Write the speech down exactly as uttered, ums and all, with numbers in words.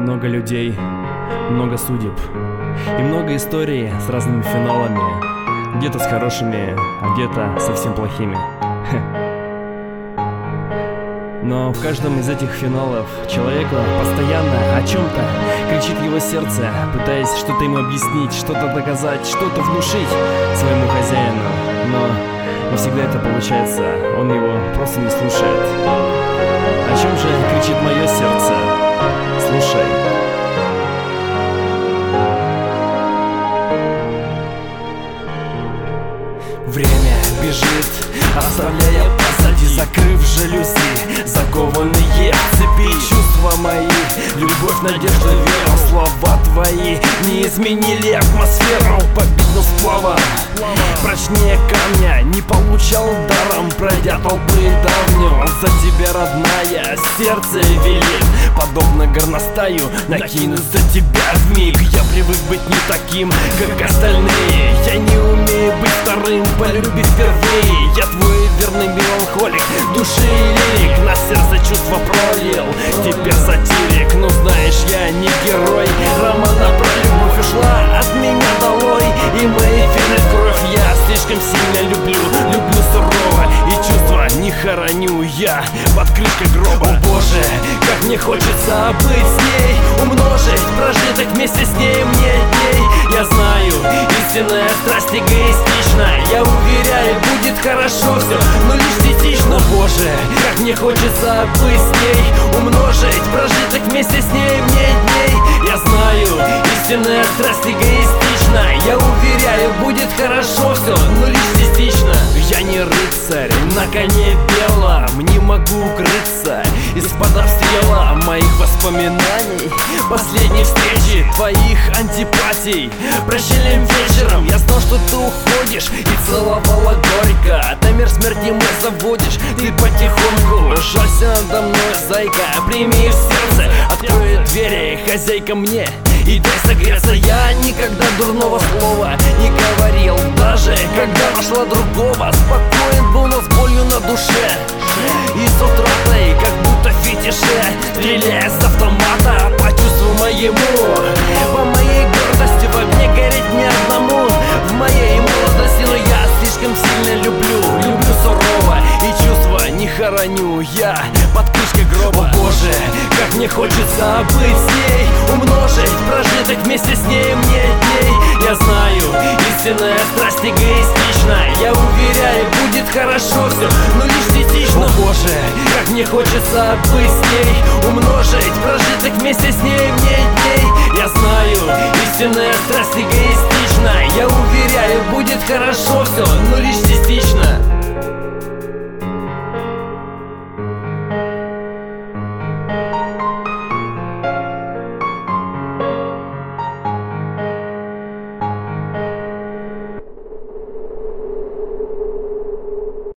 Много людей, много судеб и много историй с разными финалами. Где-то с хорошими, а где-то совсем плохими. Но в каждом из этих финалов человеку постоянно о чем-то кричит его сердце, пытаясь что-то ему объяснить, что-то доказать, что-то внушить своему хозяину. Но не всегда это получается, он его просто не слушает. О чем же кричит мое сердце? Слушай. Время бежит, оставляя позади, закрыв жалюзи, закованные в цепи. Чувства мои, любовь, надежда, вера, слова твои не изменили атмосферу победного сплава. Прочнее камня не получал даром, пройдя толпы давнюю. За тебя, родная, сердце велит, подобно горностаю, накинусь за тебя вмиг. Я привык быть не таким, как остальные. Я не умею быть вторым, полюбив впервые. Я твой верный меланхолик, души и лирик, на сердце чувства пролил, теперь сатирик. Но знаешь, я не герой романа про любовь, ушла от меня долой, и мои вены в кровь. Я слишком сильно люблю, люблю сурово, и чувства не хороню я под крышкой гроба. О боже, как мне хочется быть с ней, умножить прожитых вместе с ней мне дней. Я знаю, истинная страсть эгоистична, я уверяю, будет хорошо все, но лишь частично. О боже, как мне хочется быть с ней, умножить прожитых вместе с ней мне дней. Я знаю, истинная страсть эгоистична, я уверяю, будет хорошо все, но лишь частично. Я не рыцарь на коне белом, не могу укрыться из-под обстрела моих воспоминаний, последней встречи, твоих антипатий. Прощальным вечером я знал, что ты уходишь, и целовала горько. Таймер смерти мой заводишь, ты потихоньку. Жалься надо мной, зайка, прими в сердце, открой двери, хозяйка, мне и дай согреться. Я никогда дурного слова не говорил, даже когда нашла другого. Спокоен был, но с болью на душе и с утратой, как будто в фетише, стреляя с автомата по чувству моему, по моей гордости в огне гореть не одному. В моей молодости, но я слишком сильно люблю, люблю сурово, и чувства не хороню я под крышкой гроба. О боже, как мне хочется быть с ней, умножить прожитых вместе с ней мне дней. Я знаю, истинная страсть эгоистична, я уверяю, будет хорошо все, но лишь частично. О боже, как мне хочется быть с ней, умножить прожитых вместе с ней мне дней. Я знаю, истинная страсть эгоистична, я уверяю,